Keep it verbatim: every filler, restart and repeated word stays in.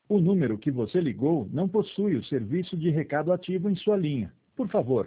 O número que você ligou não possui o serviço de recado ativo em sua linha. Por favor,